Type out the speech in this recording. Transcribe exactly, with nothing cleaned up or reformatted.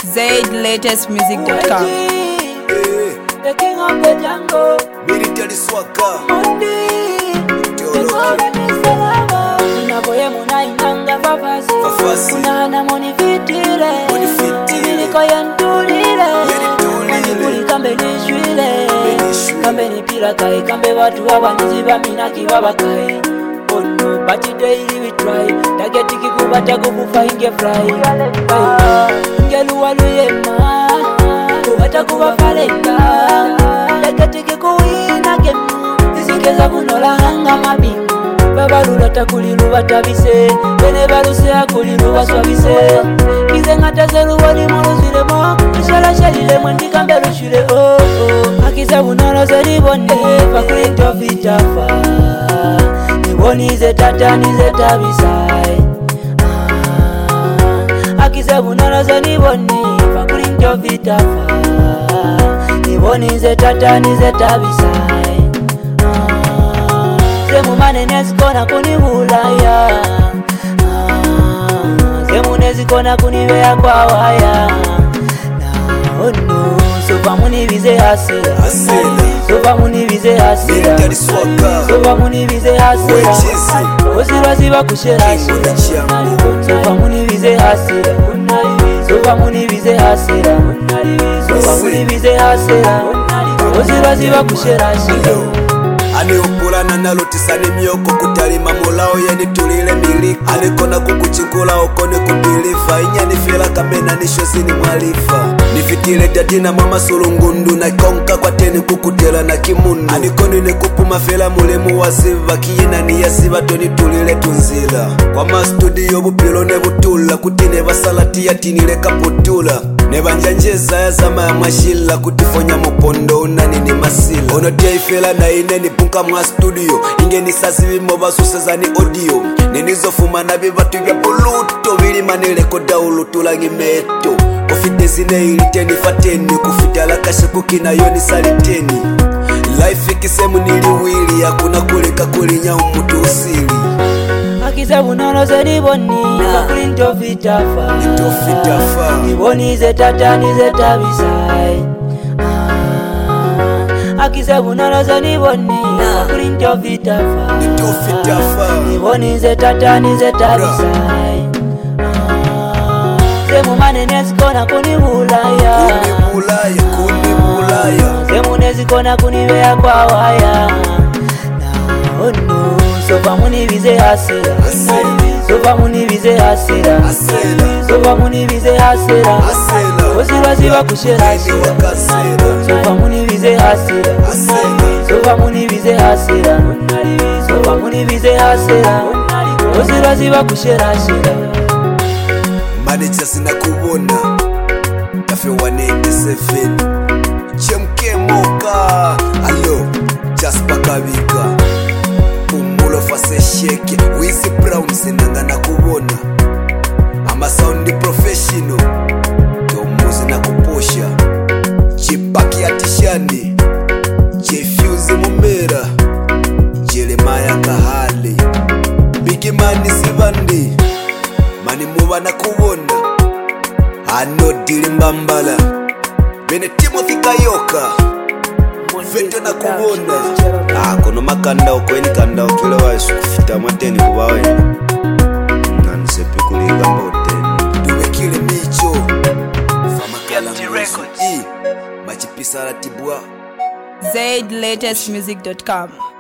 zaid latest music dot com. The king of the jungle, military swagger, unaboye munainganga fafasi Fafasi. Unahana monifitire Monifitire. Ibiliko yentulire Yentulire. Manikuli kambe nishwile nishwile. Kambe nipila kai Kambe watu wabanizi baminaki babakai Oh no, but daily we try Tageti kikubata kukufa inge fry Ingeluwa luyema Kubata kuba kalenda Tageti kikuwina gemu Isikeza kunola hanga mabingu Babalula takulilu batabise Bene baluse akulilu baswabise Kize ngatazeru wali muluziremo Ishala shalile mwendi kambe lushile oh oh Akize bunolo zeri boni Fakulito vitafa Nibonize tata nize tabisai ah. Akize bunolo zeri boni Fakulito vitafa Nibonize tata nize tabisai Zemu manene kona kunibulaya ah, Zemu nezikona kunibea kwa waya Na ono Sofa munibize hasira Hasira. Sofa munibize hasira military swagger, Sofa munibize hasira Wechezi. Osirwa ziba kushera Kingo na chiamu. Sofa munibize hasira Sofa munibize hasira Sofa munibize hasira Osirwa ziba kushera Aniopulana nalo tisani myoko kutalima mulao yani tulile miliki Anikona kukuchingula okone kupilifa Inyani fila kamena nishozini mwalifa Nifitile dadina mama sulungundu Na konka kwa teni kukutela na kimundu Anikoni nekupuma fila mulemu waziva Kiyina ni yasiva toni tulile tunzila Kwa ma studio bupilo ne butula Kutine basalati ya tinile kaputula Nebanjanjeza ya zama ya mashila Kutifonya mupondo unani ni masila Ono tia ifela na ine ni punka mwa studio Inge ni sasi vimo basuseza ni audio Nenizofuma na bivatu vya buluto Vili manileko daulu tulangi meto Kufitezi ne iliteni fateni Kufitala kashe kukina yoni saliteni Life ikisemu niliwili Hakuna kulika kulinya umutu usili Akize bunono zeni boni Fakulinto vitafa Into vitafa. Nibonize tata nize tabisai ah, Akize bunono zeni boni Fakulinto vitafa Into vitafa. Nibonize tata nize tabisai ah, Zemu manene zikona kunibulaya Kunibulaya, kunibulaya Zemu nezikona kunibea kwa waya Na ono Sofa munibize hasira Hasira. Sofa munibize hasira Hasira. Sofa munibize hasira Hasira. Osirwa ziba kushera hasira Wakasira. Sofa munibize hasira Hasira. Sofa munibize hasira Sofa munibize hasira Osirwa ziba kushera hasira Manager sina kubona Kafe one eighty-seven Chemke moka Hello Jasper Kabika Umulo fase sheke Wisi Brown sinanga na kubona Ama sound professional Tomuzi na kuposha Chipaki atishani Jefuse Mumera Jeremiah Kahali Bigi Mani Sivandi Mani muba na kubona Ano dili mbambala Bene Timothy Kayoka Feto na kubona Ah, kono makanda okweni kanda okile waesu kufita mateni kubawe Nansepi kulinga mboteni Duwe kile micho Fama kala mwizu I Machipisa ratibua zaid latest music dot com.